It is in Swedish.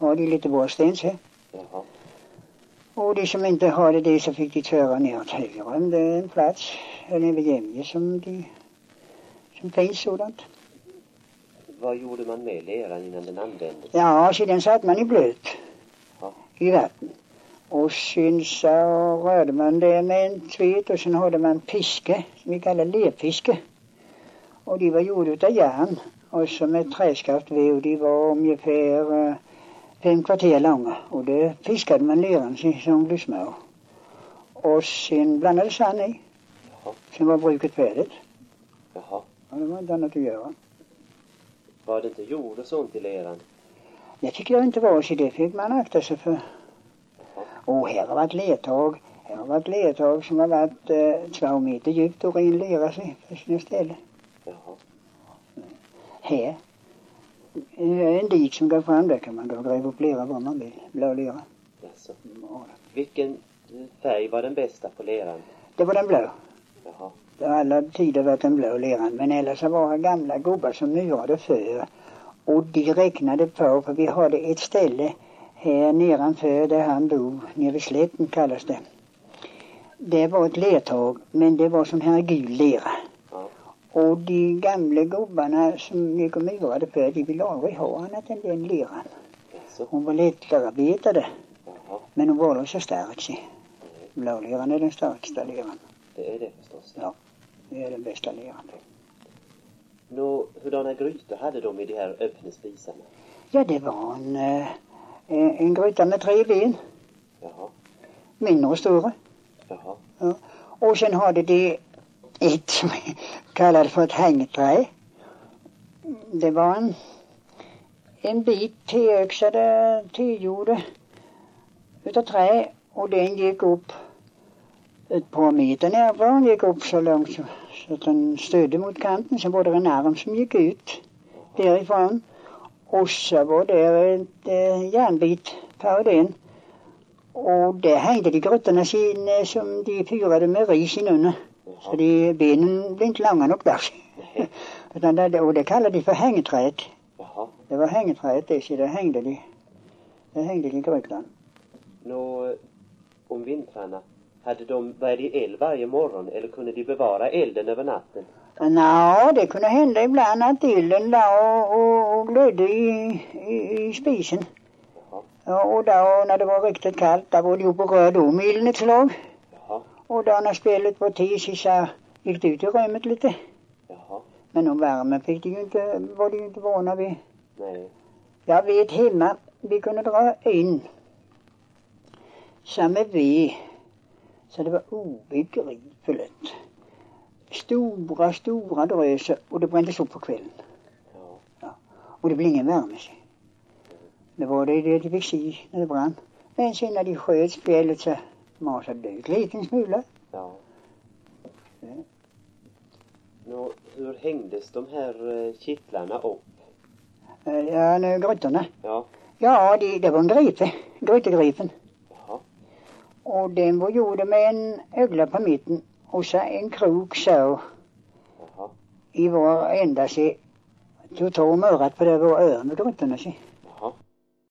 har de lite borsten så. Jaha. Och de som inte hade det så fick de köra ner till Högerum. Det är en plats eller vid Jämje som finns sådant. Vad gjorde man med leran innan den användes? Ja, så den satt man i blöt. Ja. I vatten. Och sen så rörde man det med en tvet och sen hade man piske som vi kallar lerpiske. Och de var gjorda av järn och så med träskaft ved och de var ungefär 5 kvarter långa. Och det piskade man leran som blev små. Och sen blandade sand i. Jaha. Sen var bruket färdigt. Jaha. Och det var inte annat att göra. Var det inte jord och sånt i leran? Det tycker jag inte var så det fick man akta sig för. Jaha. Och här har varit lertag. Här har varit lertag som har varit 2 meter djupt och ren lera sig på sina ställen. Jaha. Här en dik som går fram där kan man gå och gräva upp lera vad man vill. Blå lera. Jaså. Ja. Vilken färg var den bästa på leran? Det var den blå. Jaha. Det har alla tider varit den blå leran. Men eller så var det gamla gubbar som myrade för. Och de räknade på, för vi hade ett ställe här nedanför där han bor, nere vid slätten kallas det. Det var ett lertag, men det var som här gul lera. Ja. Och de gamla gubbarna som gick och myrade för, de ville aldrig ha annat än den leran. Jaså. Hon var lättarbetade, Jaha. men hon var så stark. Blåleran är den starkaste leran. Det är det förstås. Ja, det är den bästa leran. Hurdana grytor hade de i de här öppna spisarna? Ja, det var en gryta med 3 ben. Jaha. Mindre och större. Jaha. Ja. Och sen hade de ett som kallade för ett hängträ. Det var en bit tillöxade tillgjorde utav trä. Och den gick upp ett par meter närmare. Den gick upp så långt så att den stödde mot kanten. Sen var det en arm som gick ut därifrån. Och så var det ett järnbit på den. Och där hängde de grottorna sin som de fyrade med ris inunder. Så de benen blev inte långa nog där. Utan och det kallade de för hängeträet. Jaha. Det var hängeträet det, så där hängde de grottan. Om vintrarna, var det eld varje morgon eller kunde de bevara elden över natten? Ja, det kunde hända ibland att elden la och glödde i spisen. Jaha. Ja, och då när det var riktigt kallt, då var det ju på röd om ilden ett slag. Jaha. Och då när spelet var tid så gick det ut i rummet lite. Jaha. Men om värmen var det ju inte vana vid. Nej. Jag vet hemma, vi kunde dra in samma ved. Så det var obegripligt. Stora dröser och det brändes upp på kvällen. Ja. Ja. Och det blev ingen värme. Det var det de fick se när det brann. Men sen när de sköt spelet så masade det ut liten smula. Ja. Hur hängdes de här kittlarna upp? Ja, grottorna. Ja. Ja, det var en grytegripen. Jaha. Och den var gjord med en ögla på mitten och så en krok så. Jaha. I var enda sig. Du tog om örat på det var öron med grottorna sig.